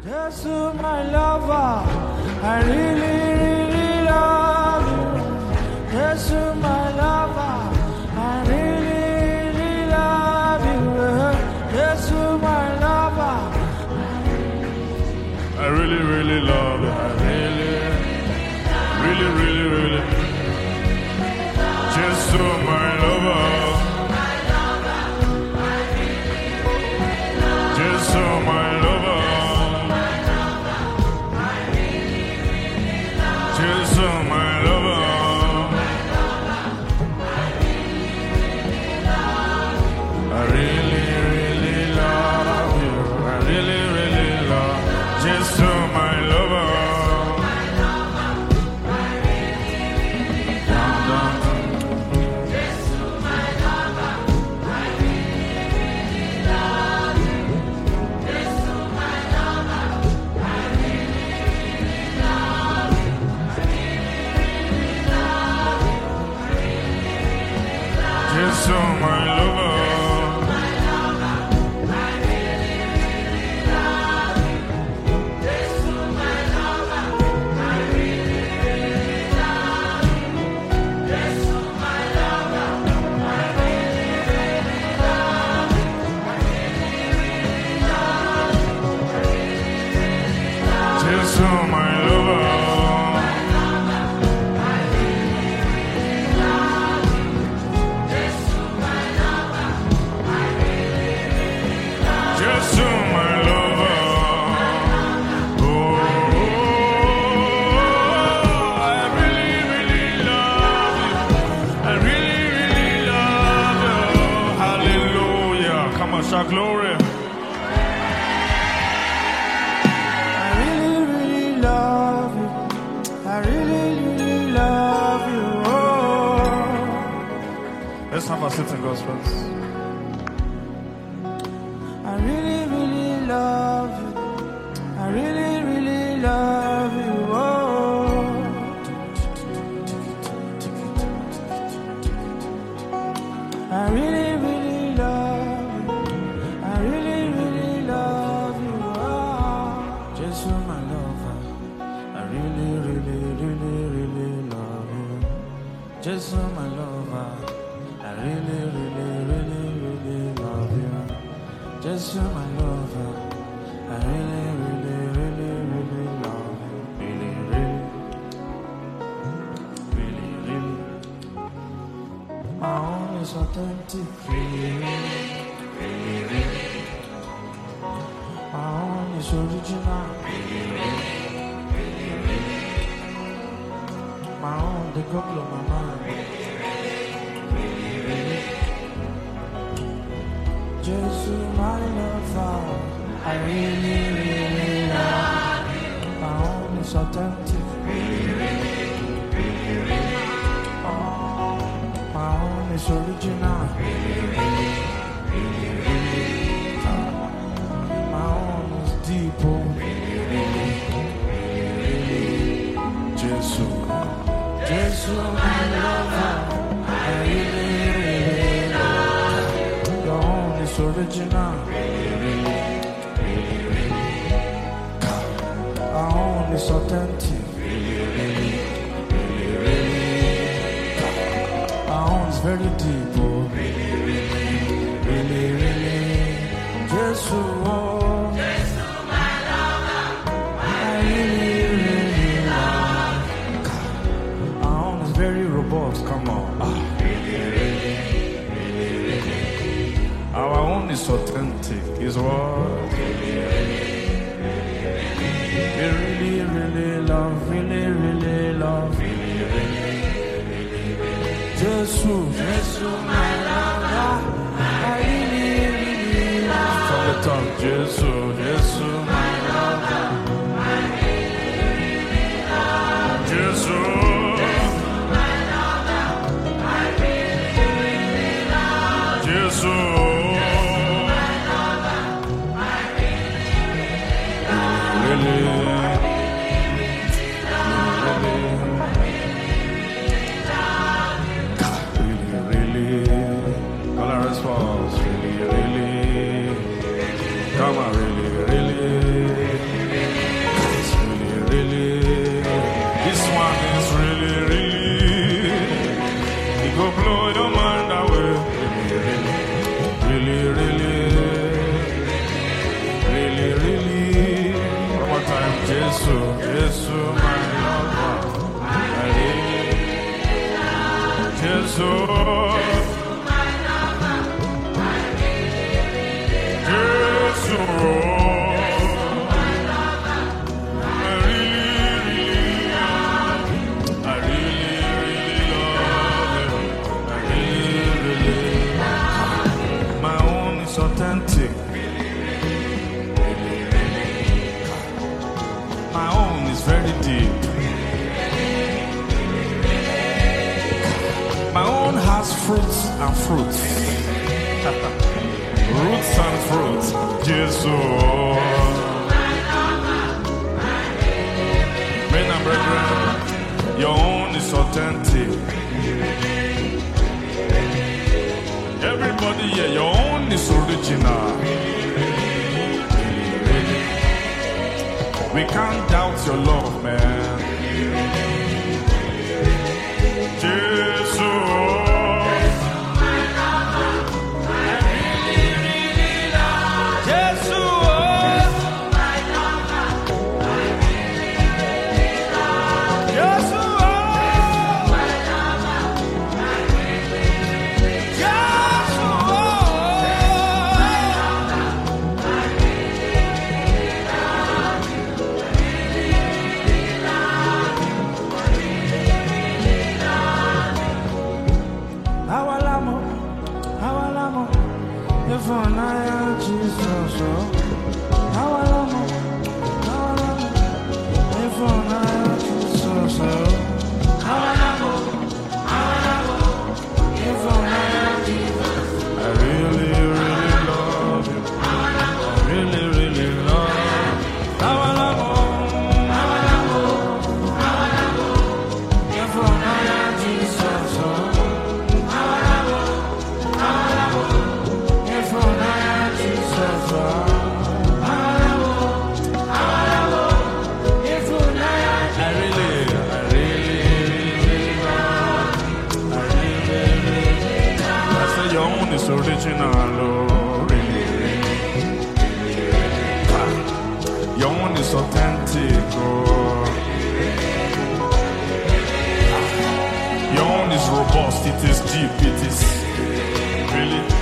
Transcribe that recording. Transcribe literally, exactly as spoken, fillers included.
Jesus, my lover, I really, really love you. Jesus, my lover, I really, really love you. Jesus, my lover, I really, really love you. I really, really, really, really. Jesus, my lover. Jesus, my lover. Jesus, my lover. I really, really love you. I really, really love Jesus, my lover. Jesus, my lover. Glory. I really, really love you. I really, really love you. Oh. Let's have our sitting gospels. I really, really love you. I really, really love you. Oh. I really, really love you. I really, really love you. Oh. Jesus, my lover. I really, really, really, really love you. Jesus, my lover. I really, really, really, really love you. Jesus, my lover. I really, really, really, really love you. Really, really. Really, really. My own is authentic. Really, really, really. My own is original. Really, really, really. My own, they go blow my mind. Jesus, my lover, I really, really love you. My own is authentic. Really, really, really, really. Oh, my own is original. Really, really, really, really. My own is deep. Oh, really, really, really, really. Jesus, Jesus, my lover, I really, really love you. Your own is original. Really, really, really, really. Our own is authentic. Really, really, really, really. Our own is very deep. Oh, really, really, really, really. Jesus, oh, Jesus, my lover, I really, really love. Our own is very robust. Come on. Ah, really, really, really, really. Our own is authentic. Is what we really, really love, really, really love, really, really, really, really. Jesus, Jesus, my lover, I really, really love. From the top, Jesus, Jesus, my lover, I really, really love. Jesus, Jesus, my lover, I really, really love. Jesus. Come on, really, really. Jesus, Jesus, my lover. I really love Jesus. Authentic. My own is very deep. My own has fruits and fruits. Roots and fruits. Jesus. Men and brethren, your own is authentic. Everybody here, your own is original. We can't doubt your love, man. Jesus. If I know Jesus, how I love him, how I love him. If I know Jesus, how I love him, how I love him. If I know Jesus, I really, really love you. I really, really love you. how I love him, how I love him, how I love him. If I know Jesus, how I love him, how I love him. If I know Jesus, how I love him, how I love him. If I know I really, I really, really love you. I really, really love you. I say your own is original, oh, really, really. Your own is authentic, oh. Your own is robust, it is deep, it is really.